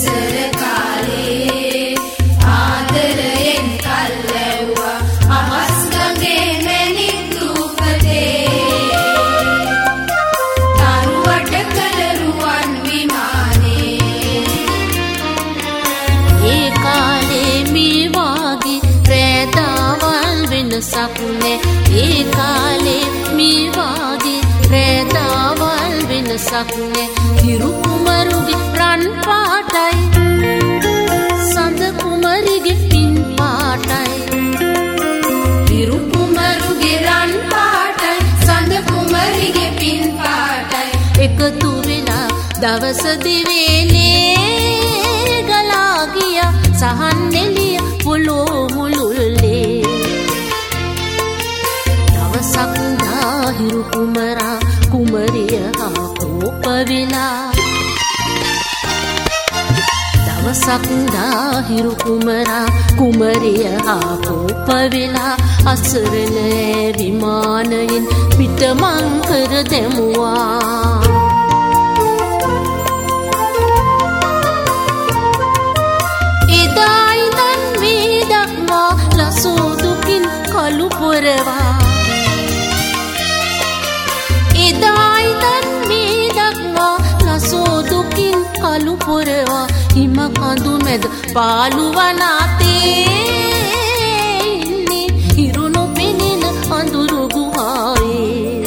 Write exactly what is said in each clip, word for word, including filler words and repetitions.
ඉස්සර කාලේ ආදරයෙන් කල්ලැව්වා අහස් ගඟේ මැණික් දූපතේ තරුවට කළ රුවන් විමානේ ඒ කාලේ මේ වාගේ රැදාවල් වෙනසක් නෑ ඒ කාලේ මේ වාගේ රැදාවල් වෙනසක් නෑ හිරු කුමරුගේ රන් පාටයි සඳ කුමරිගේ පින් පාටයි හිරු කුමරුගේ රන් පාටයි සඳ කුමරිගේ පින් පාටයි එකතු වෙලා දවස දිවේනේ ගලා ගියා සහන් එළිය පොළොව මුළුල්ලේ දවසක් හිරු කුමරා කුමරිය හා කෝප වෙලා දවසක් හිරු කුමරා කුමරිය හා කෝප වෙලා අසරණ විමානයෙන් පිටමං කර දැමුවා එදා ඉඳන් මේ දක්වා ලසෝ දුකින් කළු පොරවා එදා ඉඳන් මේ දක්වා ලසෝ දුකින් කළු පොරවා හිම කඳු මැද පාළු වනාතේ ඉන්නේ හිරු නොපෙනෙන අඳුරු ගුහාවේ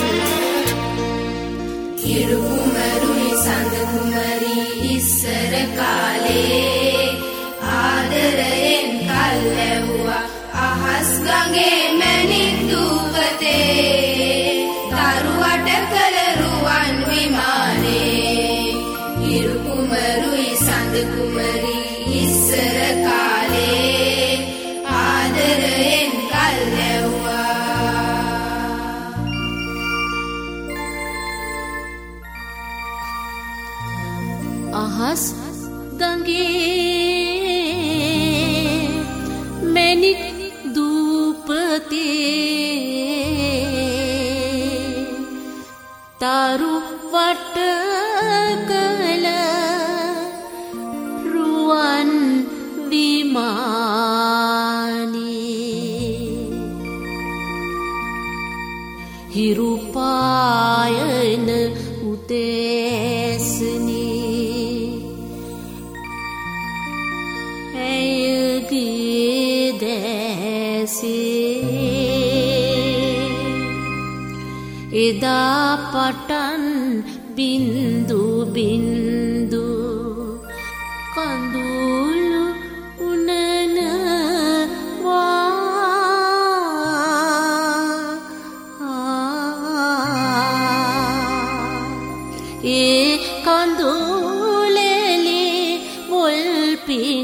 හිරු කුමරුයි සඳ කුමරි ඉස්සර කාලේ ආදරයෙන් කල්ලැව්වා අහස් ගඟේ මැණික් දූපතේ තරුවට කළ රුවන් විමානේ හිරු කුමරුයි සඳ කුමරි ඉස්සර කාලේ ආදරයෙන් කල්ලැව්වා අහස් ගඟේ මැණික් දූපතේ තරු වට කළ රුවන් විමානේ හිරු පායන උදෑසනේ ඇයගේ දැසේ එදා පටන් බින්දු බින්දු කඳුළු උනනවා ඒ කඳුලෙලි මුල් පි